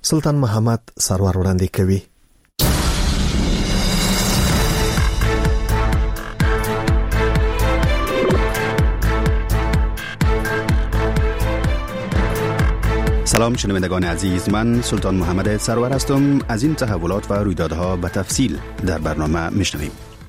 سلطان محمد سرور وړاندې کوي. سلام شنوندگان عزیز، من سلطان محمد سرور هستم. از این تحولات و رویدادها به تفصیل در برنامه میشنویم.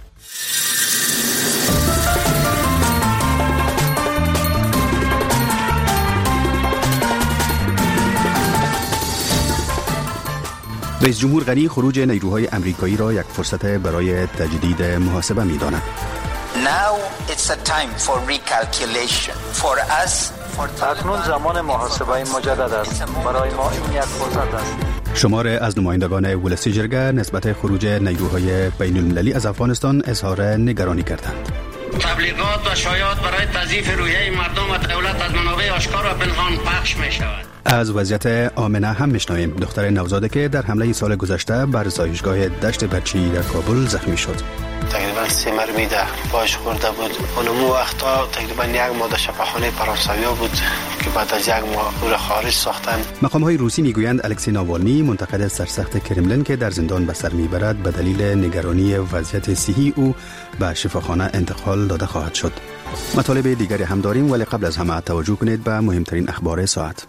رئیس جمهور غنی خروج نیروهای آمریکایی را یک فرصت برای تجدید محاسبه می‌داند. Now it's a time for recalculation for us. اکنون زمان محاسبه مجدد است. برای ما این یک فرصت است. شمار از نمایندگان ولسی جرگه نسبت خروج نیروهای بین المللی از افغانستان اظهار نگرانی کردند. تبلیغات و شایعات برای تضعیف روحیه مردم و دولت از منابع آشکار و پنهان پخش می شود. از وضعیت آمنه هم میشنویم، دختر نوزاده که در حمله سال گذشته بر زایشگاه دشت برچی در کابل زخمی شد. تقریبا 3 مرمی پاش خورده بود. اونمو وقتا تقریبا یک ماه در شفاخانه فرانسویا بود که بعد از یک ماه او را خارج ساختن. مقام‌های روسی میگویند الکسی ناوالنی منتقد سرسخت کرملین که در زندان به سر میبرد به دلیل نگرانی وضعیت صحی او به شفاخانه انتقال داده خواهد شد. مطالب دیگری هم داریم، ولی قبل از همه توجه کنید به مهمترین اخبار ساعت.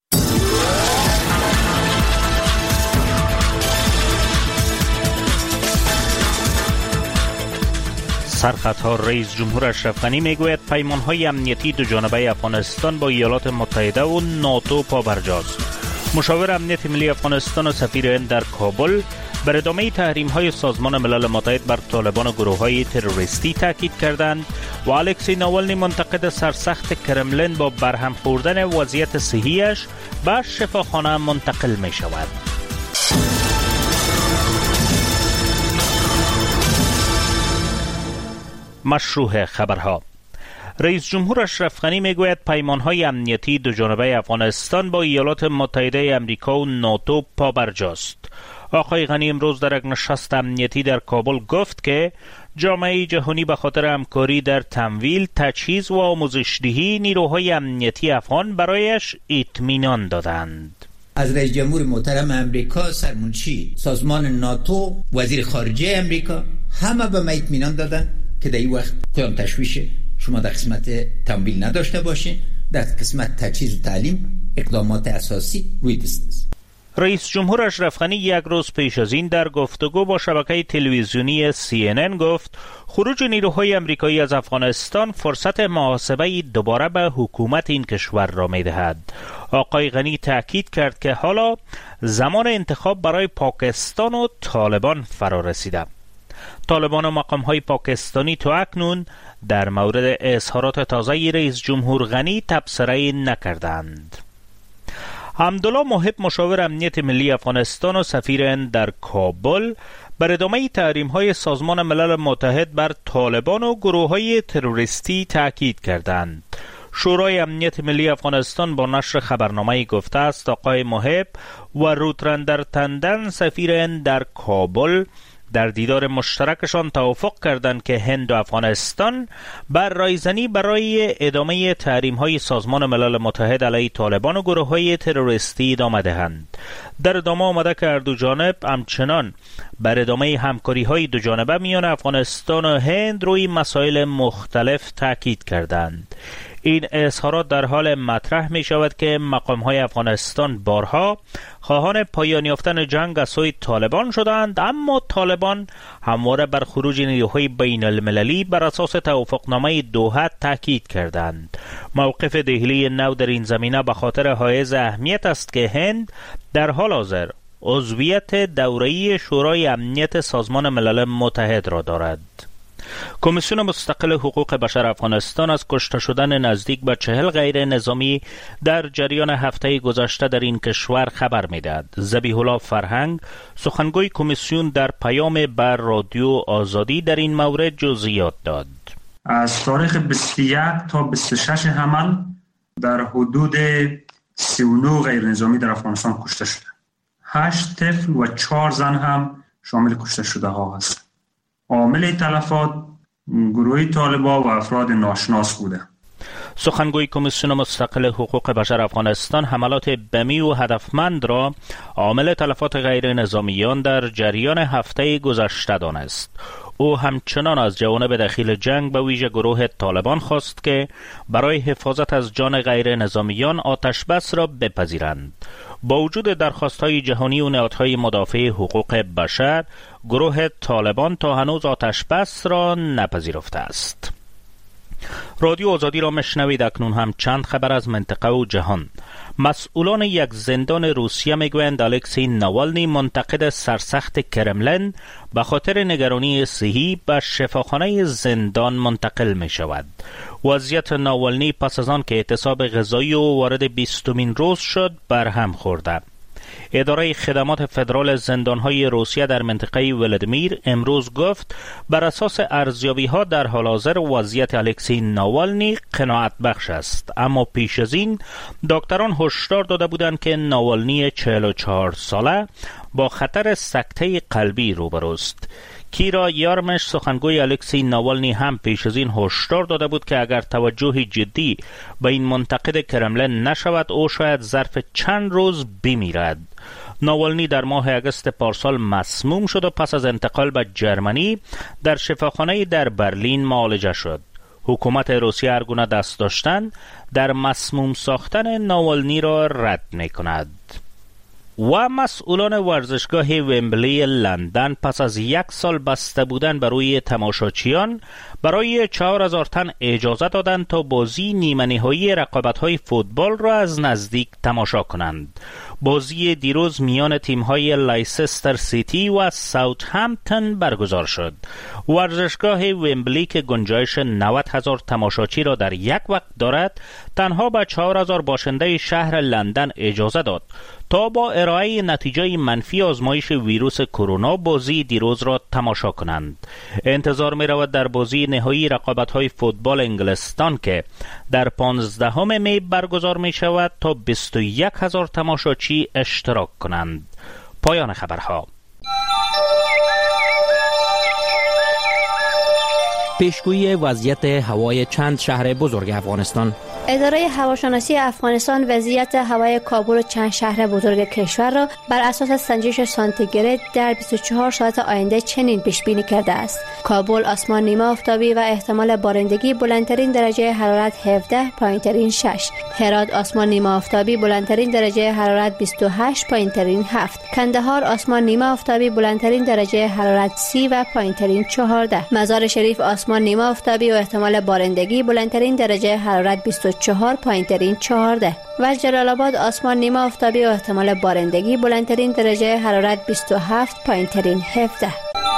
سرخطها رئیس جمهور اشرف غنی میگوید پیمانهای امنیتی دو جانبه افغانستان با ایالات متحده و ناتو پابرجاست. مشاور امنیت ملی افغانستان و سفیر هند در کابل بر ادامه تحریم‌های سازمان ملل متحد بر طالبان و گروه‌های تروریستی تاکید کردند و الکسی ناوالنی منتقد سرسخت کرملین با برهم خوردن وضعیت صحیش به شفاخانه منتقل می شود. مشروع خبرها. رئیس جمهور اشرف غنی میگوید پیمانهای امنیتی دو جانبه افغانستان با ایالات متحده آمریکا و ناتو پابرجاست. آقای غنی امروز در یک نشست امنیتی در کابل گفت که جامعه جهانی به خاطر همکاری در تمویل، تجهیز و آموزش‌دهی نیروهای امنیتی افغان برایش اطمینان دادند. از رئیس جمهور محترم امریکا، سرمنشی سازمان ناتو، وزیر خارجه امریکا، همه به ما اطمینان دادن که در این وقت خودم تشویش شما در قسمت تمویل نداشته باشین، در قسمت تجهیز و تعلیم اقدامات اساسی روی دست است. رئیس جمهور اشرف غنی یک روز پیش از این در گفتگو با شبکه تلویزیونی CNN گفت خروج نیروهای آمریکایی از افغانستان فرصت محاسبه دوباره به حکومت این کشور را می‌دهد. آقای غنی تاکید کرد که حالا زمان انتخاب برای پاکستان و طالبان فرا رسیده. طالبان و مقام‌های پاکستانی تا اکنون در مورد اظهارات تازه رئیس جمهور غنی تبصره نکردند. حمدالله محب مشاور امنیت ملی افغانستان و سفیر هند در کابل بر ادامه تحریم‌های سازمان ملل متحد بر طالبان و گروه‌های تروریستی تاکید کردند. شورای امنیت ملی افغانستان با نشر خبرنامه‌ای گفته است آقای محب و روترندر تندن سفیر هند در کابل در دیدار مشترکشان توافق کردند که هند و افغانستان بر رایزنی برای ادامه تحریم‌های سازمان ملل متحد علیه طالبان و گروه‌های تروریستی ادامه دهند. در ادامه آمده که هر دو جانب همچنان بر ادامه همکاری‌های دو جانبه میان افغانستان و هند روی مسائل مختلف تاکید کردند. این اظهارات در حال مطرح می شود که مقام‌های افغانستان بارها خواهان پایان یافتن جنگ از سوی طالبان شدند، اما طالبان همواره بر خروج نیروهای بین المللی بر اساس توافقنامه دوحه تاکید کردند. موقف دهلی نو در این زمینه به خاطر حائز اهمیت است که هند در حال حاضر عضویت دوره‌ای شورای امنیت سازمان ملل متحد را دارد. کمیسیون مستقل حقوق بشر افغانستان از کشته شدن نزدیک به 40 غیر نظامی در جریان هفته گذشته در این کشور خبر می‌دهد. ذبیح الله فرهنگ سخنگوی کمیسیون در پیام بر رادیو آزادی در این مورد جزئیات داد. از تاریخ 21 تا 26 حمل در حدود 39 غیر نظامی در افغانستان کشته شده. 8 طفل و 4 زن هم شامل کشته شده ها هست. عامل تلفات گروه طالبان و افراد ناشناس بوده. سخنگوی کمیسیون مستقل حقوق بشر افغانستان حملات بمی و هدفمند را عامل تلفات غیر نظامیان در جریان هفته گذشته دانست. او همچنان از جوانب دخیل جنگ به ویژه گروه طالبان خواست که برای حفاظت از جان غیر نظامیان آتش بس را بپذیرند. با وجود درخواست‌های جهانی و نهادهای مدافع حقوق بشر، گروه طالبان تا هنوز آتش بس را نپذیرفته است. رادیو آزادی را مشنوید. اکنون هم چند خبر از منطقه و جهان. مسئولان یک زندان روسیه میگویند الکسی ناوالنی منتقد سرسخت کرملن به خاطر نگرانی صحی به شفاخانه زندان منتقل می شود. وضعیت ناوالنی پس از آن که اعتصاب غذایی و وارد 20مین روز شد برهم خورده. اداره خدمات فدرال زندانهای روسیه در منطقه ولادیمیر امروز گفت بر اساس ارزیابی‌ها در حال حاضر وضعیت الکسی ناوالنی قناعت بخش است، اما پیش از این دکتران هشدار داده بودند که ناوالنی 44 ساله با خطر سکته قلبی روبروست. کیرا یارمش سخنگوی الکسی ناوالنی هم پیش از این هشدار داده بود که اگر توجه جدی به این منتقد کرملن نشود او شاید ظرف چند روز بمیرد. ناوالنی در ماه اگست پارسال مسموم شد و پس از انتقال به جرمنی در شفاخانه در برلین معالجه شد. حکومت روسیه هر گونه دست داشتن در مسموم ساختن ناوالنی را رد می کند. و مسئولان ورزشگاه ومبلی لندن پس از 1 سال بسته بودن برای تماشاچیان برای 4000 تن اجازه دادند تا بازی نیمه نهایی رقابت‌های فوتبال را از نزدیک تماشا کنند. بازی دیروز میان تیم‌های لایسستر سیتی و ساوثهمپتون برگزار شد. ورزشگاه ومبلی که گنجایش 90,000 تماشاچی را در یک وقت دارد، تنها به 4000 باشنده شهر لندن اجازه داد تا با ارائه نتیجه منفی آزمایش ویروس کرونا بازی دیروز را تماشا کنند. انتظار می رود در بازی نهایی رقابت‌های فوتبال انگلستان که در 15 می برگزار می شود تا 21,000 تماشاچی اشتراک کنند. پایان خبرها. پیشگویی وضعیت هوای چند شهر بزرگ افغانستان. اداره هواشناسی افغانستان وضعیت هوای کابل و چند شهر بزرگ کشور را بر اساس سنجش سانتیگراد در 24 ساعت آینده چنین پیش بینی کرده است: کابل آسمان نیمه آفتابی و احتمال بارندگی، بلندترین درجه حرارت 17، پایینترین 6. هرات آسمان نیمه آفتابی، بلندترین درجه حرارت 28، پایینترین 7. کندهار آسمان نیمه آفتابی، بلندترین درجه حرارت 30 و پایینترین 14. مزار شریف آسمان نیمه آفتابی و احتمال بارندگی، بلندترین درجه حرارت 24، پایینترین 14. و جلال آباد آسمان نیمه آفتابی و احتمال بارندگی، بلندترین درجه حرارت 27، پایینترین 17.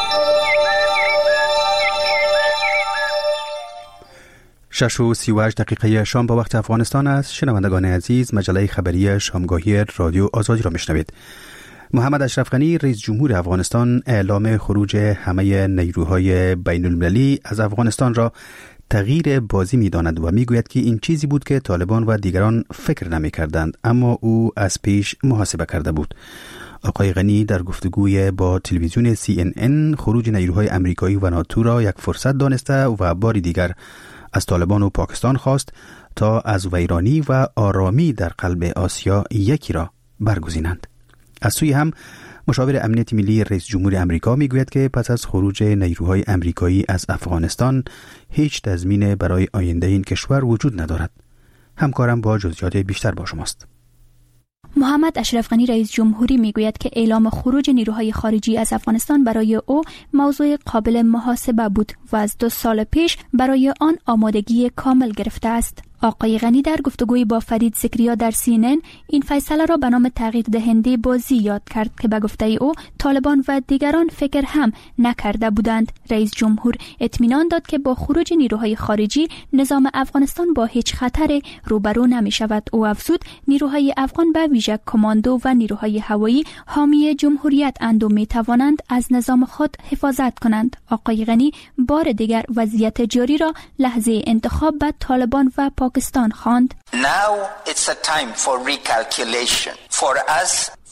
شش و 38 دقیقه شام با وقت افغانستان است. شنوندگان عزیز، مجله خبری شامگاهی رادیو آزادی را میشنوید. محمد اشرف غنی رئیس جمهور افغانستان اعلام خروج همه نیروهای بین المللی از افغانستان را تغییر بازی می داند و می گوید که این چیزی بود که طالبان و دیگران فکر نمی کردند، اما او از پیش محاسبه کرده بود. آقای غنی در گفتگوی با تلویزیون CNN خروج نیروهای امریکایی و ناتو را یک فرصت دانسته و باری دیگر از طالبان و پاکستان خواست تا از ویرانی و آرامی در قلب آسیا یکی را برگزینند. از سوی هم مشاور امنیت ملی رئیس جمهور امریکا میگوید که پس از خروج نیروهای امریکایی از افغانستان هیچ تضمین برای آینده این کشور وجود ندارد. همکارم با جزئیات بیشتر با شماست. محمد اشرف غنی رئیس جمهوری میگوید که اعلام خروج نیروهای خارجی از افغانستان برای او موضوع قابل محاسبه بود و از 2 سال پیش برای آن آمادگی کامل گرفته است. آقای غنی در گفتگوی با فرید زکریا در CNN این فیصله را به نام تغییر دهنده بازی یاد کرد که به گفته او طالبان و دیگران فکر هم نکرده بودند. رئیس جمهور اطمینان داد که با خروج نیروهای خارجی نظام افغانستان با هیچ خطر روبرو نمی شود. او افزود نیروهای افغان به ویژه کماندو و نیروهای هوایی حامی جمهوریت اند و می توانند از نظام خود حفاظت کنند. آقای غنی بار دیگر وضعیت جاری را لحظه انتخاب به طالبان و پاکستان خواند. Now it's a time for recalculation for us,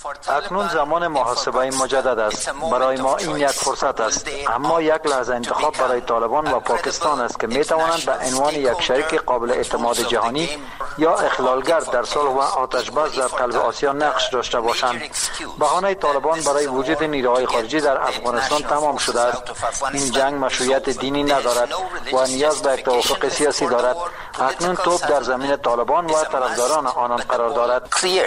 اکنون زمان محاسبه مجدد است. برای ما این یک فرصت است، اما یک لحظه انتخاب برای طالبان و پاکستان است که می توانند به عنوان یک شریک قابل اعتماد جهانی یا اخلالگر در صلح و آتشبس در قلب آسیا نقش داشته باشند. بهانه طالبان برای وجود نیروهای خارجی در افغانستان تمام شده است. این جنگ مشروعیت دینی ندارد و نیاز به یک توافق سیاسی دارد. اکنون توپ در زمین طالبان و طرفداران آنان قرار دارد.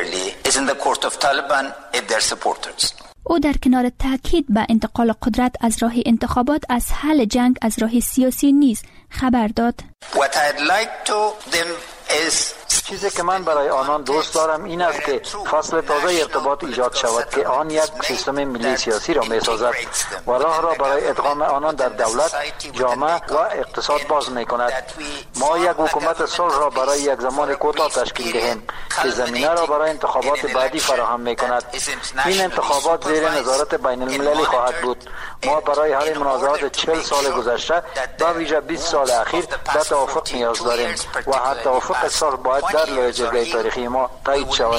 او در کنار تاکید به انتقال قدرت از راه انتخابات از حل جنگ از راه سیاسی نیز خبر داد. چیزی که من برای آنان دوست دارم این است که فصل تازه ارتباط ایجاد شود که آن یک سیستم ملی سیاسی را می سازد و راه را برای ادغام آنان در دولت، جامعه و اقتصاد باز می کند. ما یک حکومت صلح را برای یک زمان کوتاه تشکیل دهیم که زمینه را برای انتخابات بعدی فراهم می کند. این انتخابات زیر نظارت بین المللی خواهد بود. ما برای حل منازعات 40 سال گذشته و ویژه 20 سال اخیر به توافق نیاز داریم و هر توافق صلح باید در لوی جرگه تاریخی ما تایید شود.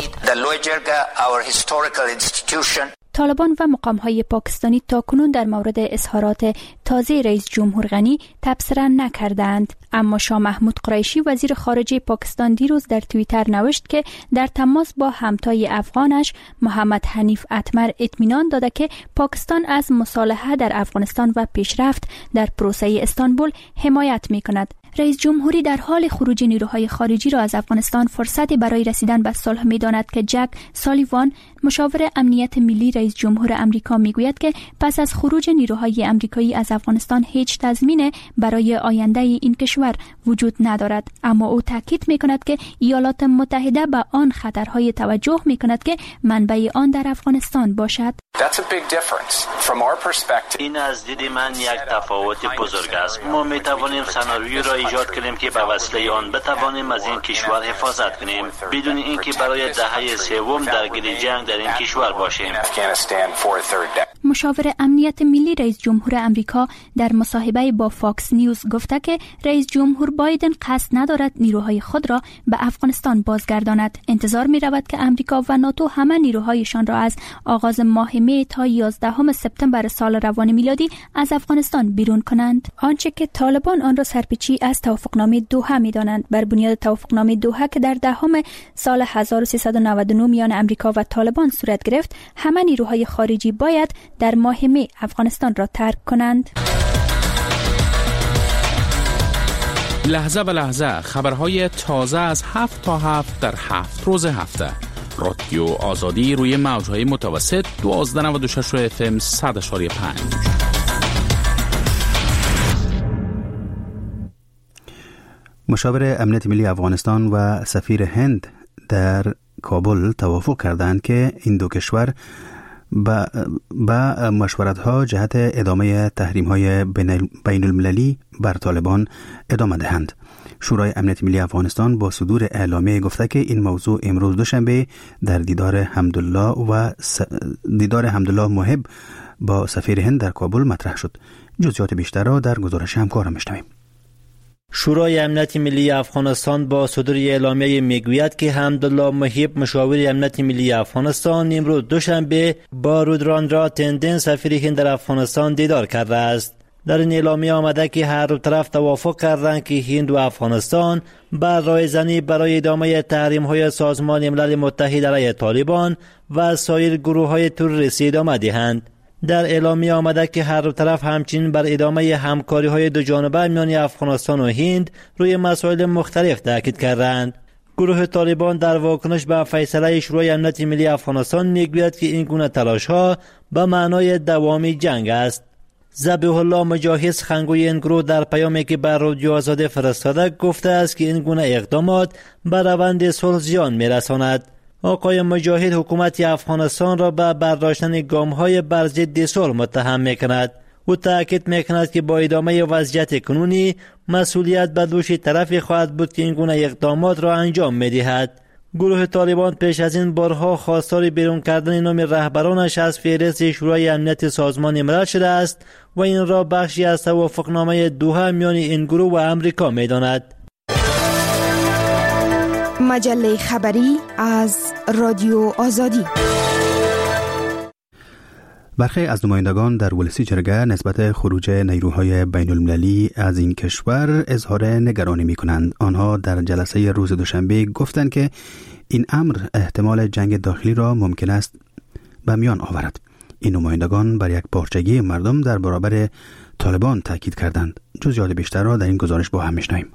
طالبان و مقام‌های پاکستانی تاکنون در مورد اظهارات تازه رئیس جمهور غنی تبصره نکردند، اما شاه محمود قریشی وزیر خارجه پاکستان دیروز در توییتر نوشت که در تماس با همتای افغانش محمد حنیف اتمر اطمینان داده که پاکستان از مصالحه در افغانستان و پیشرفت در پروسه استانبول حمایت می‌کند. رئیس جمهوری در حال خروج نیروهای خارجی را از افغانستان فرصتی برای رسیدن به صلح می‌داند که جک سالیوان، مشاور امنیت ملی رئیس جمهور امریکا، میگوید که پس از خروج نیروهای امریکایی از افغانستان هیچ تضمین برای آینده این کشور وجود ندارد، اما او تاکید می‌کند که ایالات متحده به آن خطرهای توجه می‌کند که منبع آن در افغانستان باشد. این از دید من یک تفاوت بزرگ است. ما می‌توانیم سناریویی را ایجاد کنیم که به وسیله آن بتوانیم از این کشور حفاظت کنیم بدون اینکه برای دهه سوم درگیر جنگ در این کشور باشیم. مشاور امنیت ملی رئیس جمهور امریکا در مصاحبه با فاکس نیوز گفته که رئیس جمهور بایدن قصد ندارد نیروهای خود را به افغانستان بازگرداند. انتظار می رود که امریکا و ناتو همه نیروهایشان را از آغاز ماه می تا 11 سپتامبر سال روان میلادی از افغانستان بیرون کنند. آنچه که طالبان آن را سرپیچی از توافقنامه دوحه می دانند، بر بنیاد توافقنامه دوحه که در 10 سال 1399 میان امریکا و طالبان صورت گرفت، همه نیروهای خارجی باید در ماه می افغانستان را ترک کنند. لحظه به لحظه خبرهای تازه از 7 تا 7 در 7 روز هفته. رادیو آزادی روی موجهای متوسط 1296 FM 100.5. مشاور امنیت ملی افغانستان و سفیر هند در کابل توافق کردند که این دو کشور با مشورت‌ها جهت ادامه تحریم‌های بین المللی بر طالبان ادامه دهند. شورای امنیت ملی افغانستان با صدور اعلامیه گفته که این موضوع امروز دوشنبه در دیدار حمدالله محب با سفیر هند در کابل مطرح شد. جزئیات بیشتر را در گزارش همکارم میشنویم. شورای امنیت ملی افغانستان با صدور اعلامیه میگوید که حمدالله محب مشاور امنیت ملی افغانستان امروز دوشنبه با رودراندرا تندن سفیر هند در افغانستان دیدار کرده است. در این اعلامیه آمده که هر دو طرف توافق کردند که هند و افغانستان بر رایزنی برای ادامه تحریم‌های سازمان ملل متحد علیه طالبان و سایر گروه‌های تروریستی ادامه دهند. در اعلامیه آمده که هر دو طرف همچنین بر ادامه همکاری‌های دو جانبه میان افغانستان و هند روی مسائل مختلف تاکید کردند. گروه طالبان در واکنش به فیصله شورای امنیت ملی افغانستان میگوید که این گونه تلاش‌ها به معنای دوام جنگ است. ذبیح الله مجاهد سخنگوی این گروه در پیامی که بر رادیو آزادی فرستاده گفته است که این گونه اقدامات به روند صلح زیان می‌رساند. آقای مجاهد حکومت افغانستان را به برداشتن گام‌های بر ضد صلح متهم می‌کند. او تاکید می‌کند که با ادامه وضعیت کنونی مسئولیت به دوش طرفی خواهد بود که این گونه اقدامات را انجام می‌دهد. گروه طالبان پیش از این بارها خواستار بیرون کردن نام رهبرانش از فهرست شورای امنیت سازمان ملل شده است و این را بخشی از توافقنامه دوحه میان این گروه و امریکا می‌داند. مجله خبری از رادیو آزادی. برخی از نمایندگان در ولسی جرگه نسبت خروج نیروهای بین المللی از این کشور اظهار نگرانی می کنند. آنها در جلسه روز دوشنبه گفتند که این امر احتمال جنگ داخلی را ممکن است به میان آورد. این نمایندگان بر یک پارچگی مردم در برابر طالبان تاکید کردند. جزئیات بیشتر را در این گزارش با هم میشنویم.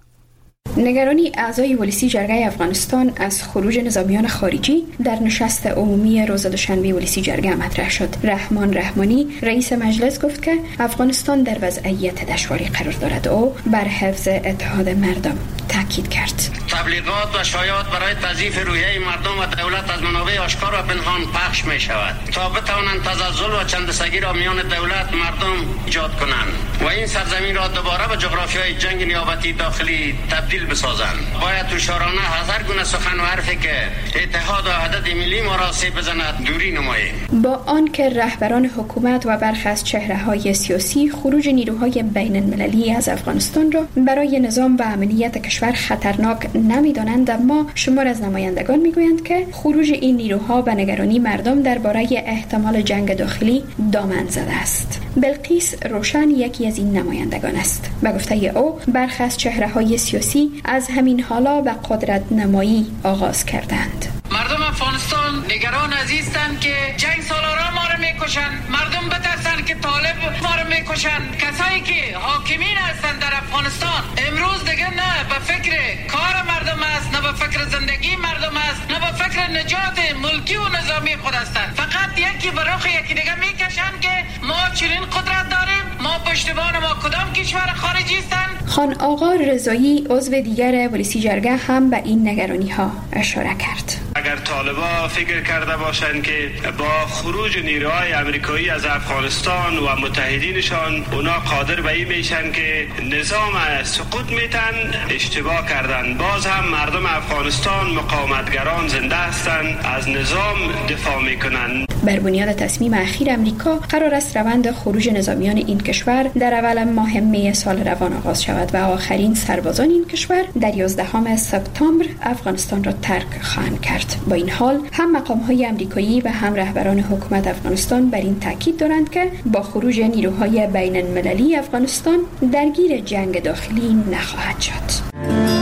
نگرانی اعضای ولسی جرگه افغانستان از خروج نظامیان خارجی در نشست عمومی روز دوشنبه ولسی جرگه مطرح شد. رحمان رحمانی رئیس مجلس گفت که افغانستان در وضعیت دشواری قرار دارد و بر حفظ اتحاد مردم تاکید کرد. تبلیغات و شایعات برای تضعیف روحیه مردم و دولت از منابع آشکار و پنهان پخش می شود تا بتوانند تزلزل و چندسگی را میان دولت مردم ایجاد کنند و این سرزمین را دوباره به جغرافیای جنگ نیابتی داخلی تبدیل بسازند. باید هوشیارانه هر گونه سخن و حرفی که اتحاد و وحدت ملی ما را سیب بزند دوری نماییم. با آنکه رهبران حکومت و برخی از چهره‌های سیاسی خروج نیروهای بین المللی از افغانستان را برای نظام و امنیت کشور خطرناک نمی‌دانند، اما شمار از نمایندگان می‌گویند که خروج این نیروها به نگرانی مردم درباره احتمال جنگ داخلی دامن زده است. بلقیس روشن یکی از این نمایندگان است. به گفته او برخی از چهره‌های سیاسی از همین حالا به قدرت نمایی آغاز کردند. مردم افغانستان نگران عزیزند که جنگ سالارا ما را میکشند. مردم بترسند که طالب ما را میکشند. کسایی که حاکمین هستند در افغانستان امروز دیگه نه به فکر کار مردم است، نه به فکر زندگی مردم است، نه به فکر نجات ملکی و نظامی خود هستند. فقط یکی به رخ یکی دیگه میکشند که ما چنین قدرت داریم، ما پشتیبان ما کدام کشور خارجی هستند. خان آقا رضایی عضو دیگر ولسی جرگه هم به این نگرانی ها اشاره کرد. اگر طالبا فکر کرده باشند که با خروج نیروهای امریکایی از افغانستان و متحدینشان اونا قادر به این میشن که نظام سقوط میتن، اشتباه کردن. باز هم مردم افغانستان مقاومتگران زنده هستند، از نظام دفاع میکنن. بر بنیاد تصمیم اخیر امریکا قرار است روند خروج نظامیان این کشور در اول ماه می سال روان آغاز شود و آخرین سربازان این کشور در 11 سپتامبر افغانستان را ترک خواهند کرد. با این حال هم مقام‌های آمریکایی و هم رهبران حکومت افغانستان بر این تاکید دارند که با خروج نیروهای بین المللی افغانستان درگیر جنگ داخلی نخواهد شد.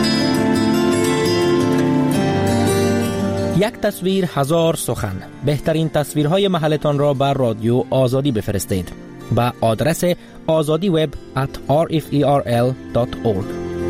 یک تصویر هزار سخن. بهترین تصویرهای محلتان را بر رادیو آزادی بفرستید با آدرس azadiweb@rferl.org.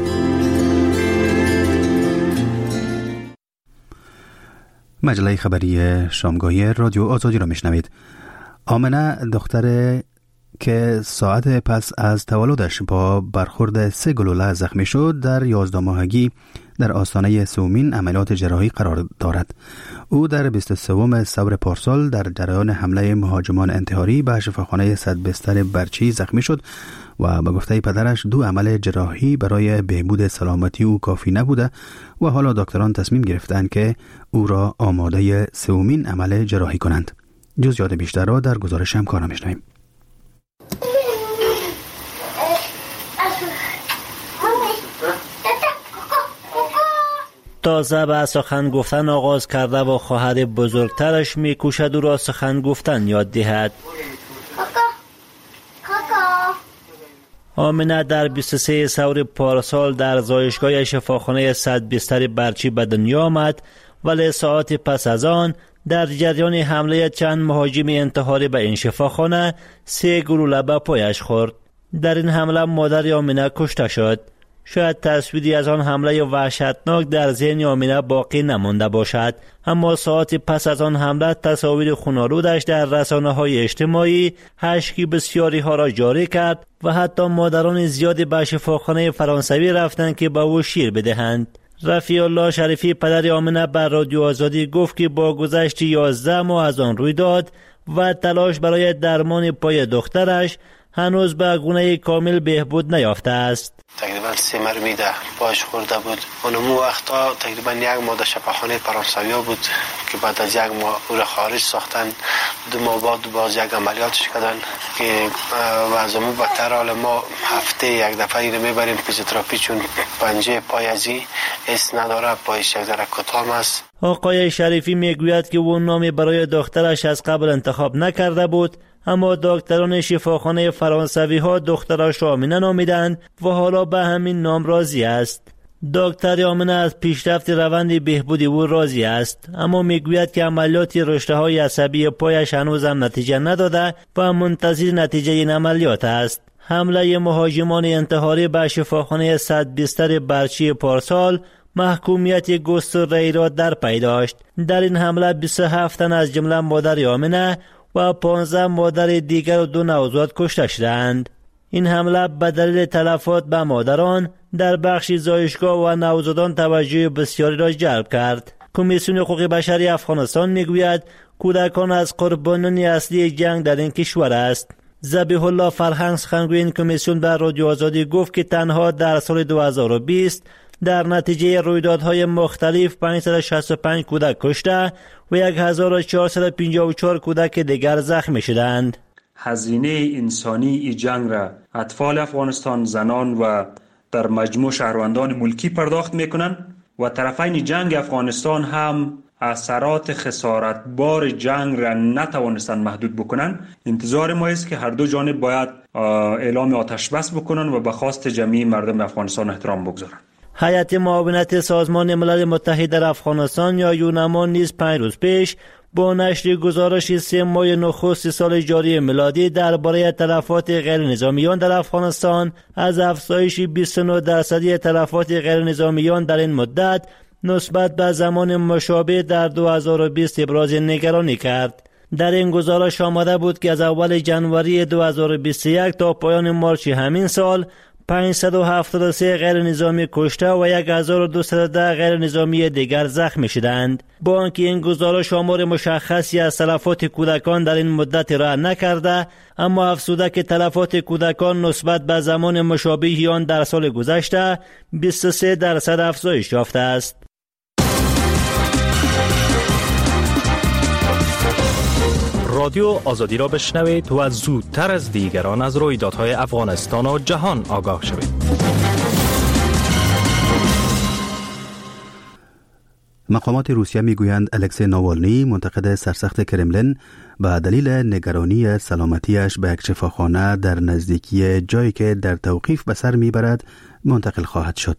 مجله خبری شامگاهی رادیو آزادی را میشنوید. آمنه دختر که ساعت پس از تولدش با برخورد 3 گلوله زخمی شد در 11 ماهگی در آستانه سومین عملیات جراحی قرار دارد. او در 23 ثور پارسال در جریان حمله مهاجمان انتحاری به شفاخانه 100 بستر برچی زخمی شد و به گفته پدرش 2 عمل جراحی برای بهبود سلامتی او کافی نبوده و حالا دکتران تصمیم گرفتند که او را آماده سومین عمل جراحی کنند. جزئیات بیشتر را در گزارش همکارم میشنویم. تازه به سخن گفتن آغاز کرده و خواهر بزرگترش میکوشد او را سخن گفتن یاد دهد. آمنه در 23 ثور پارسال در زایشگاه شفاخانه 100 بستر برچی به دنیا آمد، ولی ساعت پس از آن در جریان حمله چند مهاجم انتحاری به این شفاخانه 3 گلوله به پایش خورد. در این حمله مادر آمنه کشته شد. شاید تصویری از آن حمله وحشتناک در ذهن آمنه باقی نمانده باشد، اما ساعت پس از آن حمله تصاویر خونالودش در رسانه‌های اجتماعی اشکی بسیاری ها را جاری کرد و حتی مادران زیادی به شفاخانه فرانسوی رفتند که به او شیر بدهند. رفیع الله شریفی پدر آمنه بر رادیو آزادی گفت که با گذشت 11 ماه از آن رویداد و تلاش برای درمان پای دخترش هنوز به گونه کامل بهبود نیافته است. تقریبا 3 مرمی پاش خورده بود. اونمو وقتا تقریبا 1 ماه در شفاخانه فرانسوی بود که بعد از 1 ماه او را خارج ساختن. 2 ماه بعد باز یک عملیاتش کردن که از اون بدتر. حال ما هفته 1 دفعه اینو میبریم فیزیوتراپی، چون پنجه پای ازی اس نداره، پایش یک ذره کتام است. آقای شریفی میگوید که او نامی برای دخترش از قبل انتخاب نکرده بود، اما دکتران شفاخانه فرانسوی ها دخترش را آمینه نامیدند و حالا به همین نام راضی است. دکتر آمینه از پیشرفت روند بهبودی او راضی است، اما میگوید که عملیات رشته‌های عصبی پایش هنوزم نتیجه نداده و منتظر نتیجه این عملیات است. حمله مهاجمان انتحاری به شفاخانه 100 بستر برچی پارسال محکومیت گسترده را در پی داشت. در این حمله 27 تن از جمله مادر آمینه و 15 مادر دیگر و 2 نوزاد کشته شدند. این حمله به دلیل تلفات به مادران در بخش زایشگاه و نوزادان توجه بسیاری را جلب کرد. کمیسیون حقوق بشری افغانستان میگوید کودکان از قربانیان اصلی جنگ در این کشور است. ذبیح الله فرهنگ سخنگوی این کمیسیون به رادیو آزادی گفت که تنها در سال 2020 در نتیجه رویدادهای مختلف 565 کودک کشته و 1454 کودک دیگر زخمی شدند. هزینه انسانی ای جنگ را اطفال افغانستان، زنان و در مجموع شهروندان ملکی پرداخت میکنند و طرفین جنگ افغانستان هم اثرات خسارتبار جنگ را نتوانستند محدود بکنند. انتظار ما است که هر دو جانب باید اعلام آتش بس بکنند و به خواست جمعی مردم افغانستان احترام بگذارند. هیئت معاونت سازمان ملل متحد در افغانستان یا یونما نیز 5 روز پیش با نشر گزارش 3 ماه نخست سال جاری میلادی درباره تلفات غیر نظامیان در افغانستان از افزایش 29% تلفات غیر نظامیان در این مدت نسبت به زمان مشابه در 2020 ابراز نگرانی کرد. در این گزارش آمده بود که از اول جنوری 2021 تا پایان مارچ همین سال 573 غیر نظامی کشته و 1210 غیر نظامی دیگر زخمی شدند. با آنکه این گزارش آمار مشخصی از تلفات کودکان در این مدت را نکرده، اما افزوده که تلفات کودکان نسبت به زمان مشابه آن در سال گذشته 23% افزایش یافته است. رادیو آزادی را بشنوید و زودتر از دیگران از رویدادهای افغانستان و جهان آگاه شوید. مقامات روسیه میگویند الکسی ناوالنی منتقد سرسخت کرملین به دلیل نگرانی سلامتیش به یک شفاخانه در نزدیکی جایی که در توقیف به سر میبرد منتقل خواهد شد.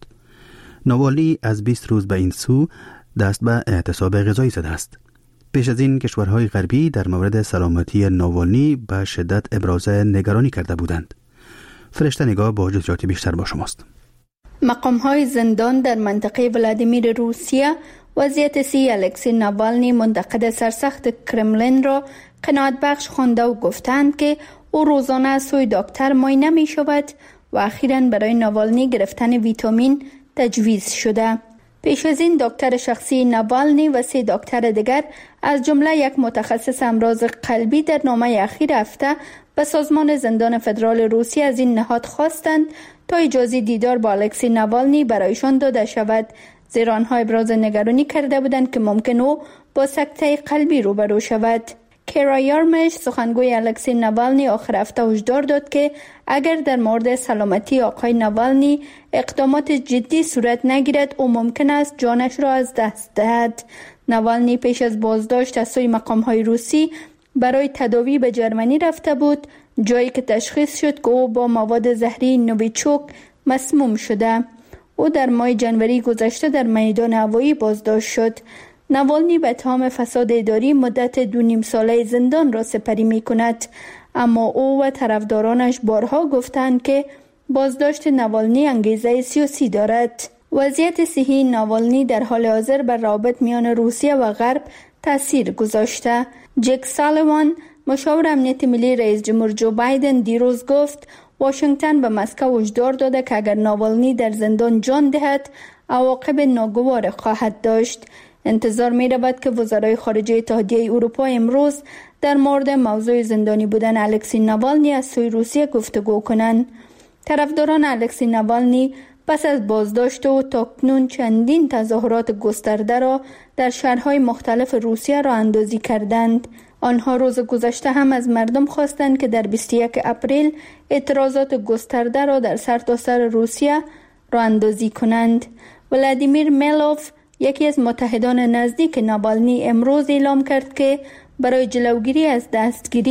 ناوالنی از 20 روز به این سو دست به اعتصاب غذایی زده است. پیش از این کشورهای غربی در مورد سلامتی ناوالنی به شدت ابراز نگرانی کرده بودند. فرشته نگاه با جزئیات بیشتر با شماست. مقام‌های زندان در منطقه ولادیمیر روسیه وضعیت صحی الکسی ناوالنی منتقد سرسخت کرملین را قناعت بخش خوانده و گفتند که او روزانه از سوی دکتر معاینه می شود و اخیراً برای ناوالنی گرفتن ویتامین تجویز شده. پیش از این دکتر شخصی ناوالنی و 3 دکتر دیگر از جمله یک متخصص امراض قلبی در نامه اخیر هفته به سازمان زندان فدرال روسیه از این نهاد خواستند تا اجازه دیدار با الکسی ناوالنی برایشان داده شود، زیرا آنها ابراز نگرانی کرده بودند که ممکن او با سکته قلبی روبرو شود. کیرا یارمش سخنگوی الکسی ناوالنی آخر هفته هشدار داد که اگر در مورد سلامتی آقای ناوالنی اقدامات جدی صورت نگیرد او ممکن است جانش را از دست دهد. ناوالنی پیش از بازداشت از سوی مقام‌های روسی برای تداوی به جرمنی رفته بود، جایی که تشخیص شد که او با مواد زهری نوویچوک مسموم شده. او در ماه جنوری گذشته در میدان هوایی بازداشت شد. ناوالنی به اتهام فساد اداری مدت 2.5 ساله زندان را سپری می کند، اما او و طرفدارانش بارها گفتند که بازداشت ناوالنی انگیزه سیاسی دارد. وضعیت صحی ناوالنی در حال حاضر بر روابط میان روسیه و غرب تاثیر گذاشته. جک سالیوان مشاور امنیت ملی رئیس جمهور جو بایدن دیروز گفت واشنگتن به مسکو هشدار داده که اگر ناوالنی در زندان جان دهد عواقب ناگوار خواهد داشت. انتظار می رود که وزرای خارجه اتحادیه اروپا امروز در مورد موضوع زندانی بودن الکسی ناوالنی از سوی روسیه گفتگو کنند. طرفداران الکسی ناوالنی پس از بازداشت او تاکنون چندین تظاهرات گسترده را در شهرهای مختلف روسیه را اندازی کردند. آنها روز گذشته هم از مردم خواستند که در 21 اپریل اعتراضات گسترده را در سرتاسر روسیه را اندازی کنند. ولادیمیر ملوف یکی از متحدان نزدیک ناوالنی امروز اعلام کرد که برای جلوگیری از دستگیری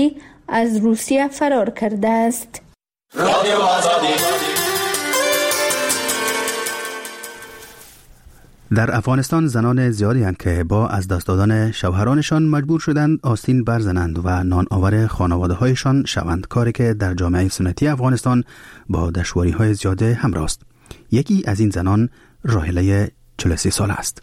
از روسیه فرار کرده است. رادیو آزادی. در افغانستان زنان زیادی هستند که با از دست دادن شوهرانشان مجبور شدند آستین برزنند و نان آور خانواده هایشان شوند، کاری که در جامعه سنتی افغانستان با دشواری های زیاده همراه است. یکی از این زنان راهله 43 ساله است.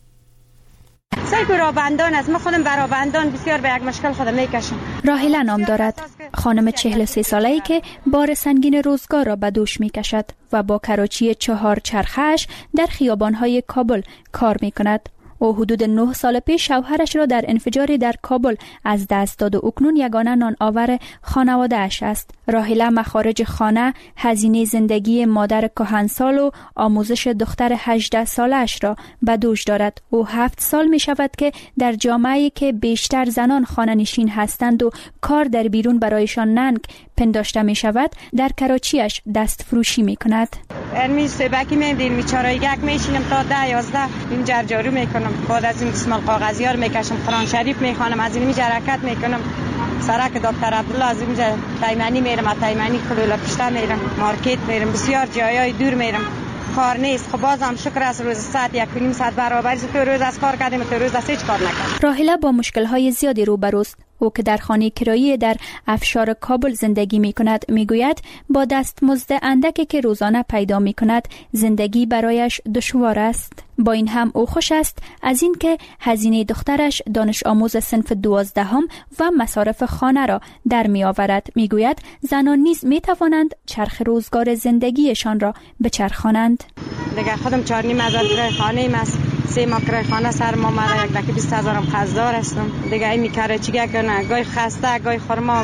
سایب برابندان از ما خودم برابندان بسیار به یک مشکل خودم میکشم. راهله نام دارد. خانم 43 ساله‌ای که بار سنگین روزگار را به دوش میکشد و با کراچی 4 چرخش در خیابان‌های کابل کار میکند. او حدود 9 سال پیش شوهرش را در انفجاری در کابل از دست داد و اکنون یگانه نان آور خانواده اش است. راهله مخارج خانه، هزینه زندگی مادر کهنسال و آموزش دختر 18 ساله اش را به دوش دارد. او 7 سال می شود که در جامعه‌ای که بیشتر زنان خانه نشین هستند و کار در بیرون برایشان ننگ پنداشته می شود، در کراچیش دست فروشی می کند. می سبکی میدین می چارایگک میشینم تا 10-11 این جارو میکنم. بعد از این دستمال کاغذیار میکشم، قرآن شریف میخوانم، از این حرکت میکنم. سرک دکتر عبدالله از اینجا تایمانی میرم، تایمانی کلولا پشتا میرم، مارکت میرم، بسیار جایای دور میرم. کار نیست. خب بازم شکر است روز ساعت 1.5 ساعت برابری تو روز از کار کردیم، تو روز از هیچ کار نکردم. راهله با مشکل‌های زیادی روبروست. او که در خانه کرایی در افشار کابل زندگی می کند می گوید با دستمزد اندکی که روزانه پیدا می کند زندگی برایش دشوار است. با این هم او خوش است از این که هزینه دخترش دانش آموز صنف 12 و مصارف خانه را در می آورد. می گوید زنان نیز می توانند چرخ روزگار زندگیشان را بچرخانند. دیگه خودم 4,500 کرایه خانه ایم است. 3 ماه کرایه خانه سر ما اومده، یک دکی 20,000 قرضدار هستم. دیگه این میکره چیگه کنه، گاهی خسته، گاهی خرما،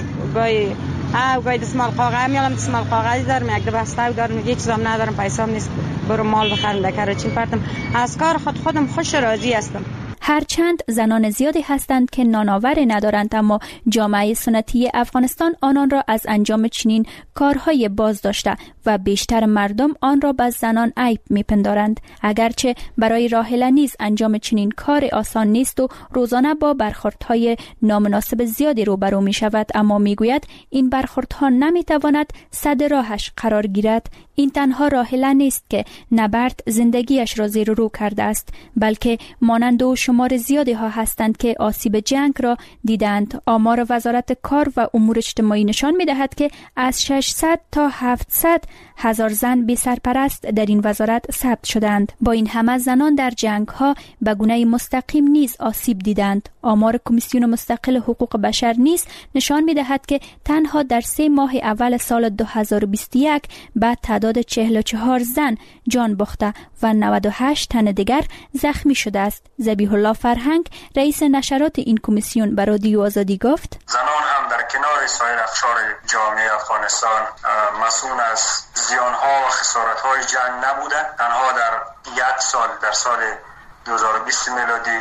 گاهی دستمال کاغذ میارم، دستمال کاغذی دارم، یک دو بسته دارم، هیچ چیزام ندارم، پیسام نیست برو مال بخرم در کراچی پرتم. از کار خودم خوش راضی هستم. هرچند زنان زیادی هستند که نانآور ندارند، اما جامعه سنتی افغانستان آنان را از انجام چنین کارهای باز داشته و بیشتر مردم آن را به زنان عیب میپندارند. اگرچه برای راهله نیز انجام چنین کار آسان نیست و روزانه با برخوردهای نامناسب زیادی روبرو می شود، اما میگوید این برخوردها نمیتواند صد راهش قرار گیرد. این تنها راهله نیست که نبرد زندگیش را زیر و رو کرده است، بلکه مانند و شمار زیادی ها هستند که آسیب جنگ را دیدند. آمار وزارت کار و امور اجتماعی نشان می دهد که از 600 تا 700 هزار زن بی سرپرست در این وزارت ثبت شدند. با این همه زنان در جنگ ها به گونه مستقیم نیز آسیب دیدند. آمار کمیسیون مستقل حقوق بشر نیز نشان می دهد که تنها در 3 ماه اول سال 2021 به تعداد 44 زن جان باخته و 98 تن دیگر زخمی شده است. ذبیح الله فرهنگ رئیس نشرات این کمیسیون به رادیو آزادی گفت: زنان هم در کنار سایر اقشار جامعه افغانستان مسئول از زیانها و خسارت‌های جنگ نبودند. تنها در یک سال، در سال 2020 میلادی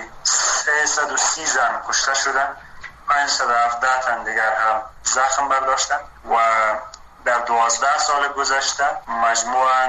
330 زن کشته شدند، 517 تن دیگر هم زخم برداشتند و در 12 سال گذشته مجموعاً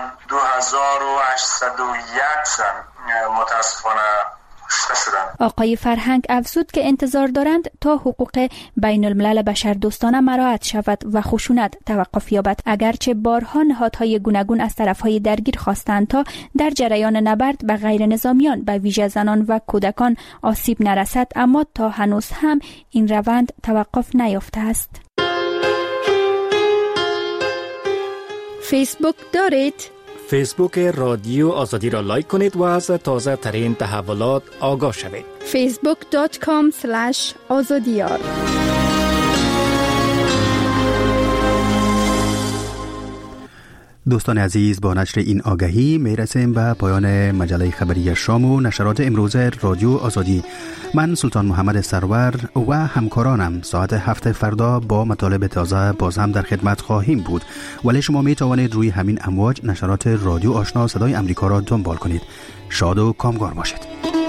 2801 زن متاسفانه کشته شدند. آقای فرهنگ افزود که انتظار دارند تا حقوق بین الملل بشردوستانه مراعات شود و خشونت توقف یابد. اگرچه بارها نهادهای گوناگون از طرفهای درگیر خواستند تا در جریان نبرد به غیر نظامیان به ویژه زنان و کودکان آسیب نرسد، اما تا هنوز هم این روند توقف نیافته است. فیسبوک دارید؟ فیسبوک رادیو آزادی را لایک کنید و از تازه ترین تحولات آگاه شوید. facebook.com/azadiyar. دوستان عزیز، با نشر این آگهی میرسیم به پایان مجله خبری شام و نشرات امروز رادیو آزادی. من سلطان محمد سرور و همکارانم ساعت 7 فردا با مطالب تازه باز هم در خدمت خواهیم بود، ولی شما می توانید روی همین امواج نشرات رادیو آشنا صدای امریکا را دنبال کنید. شاد و کامگار باشید.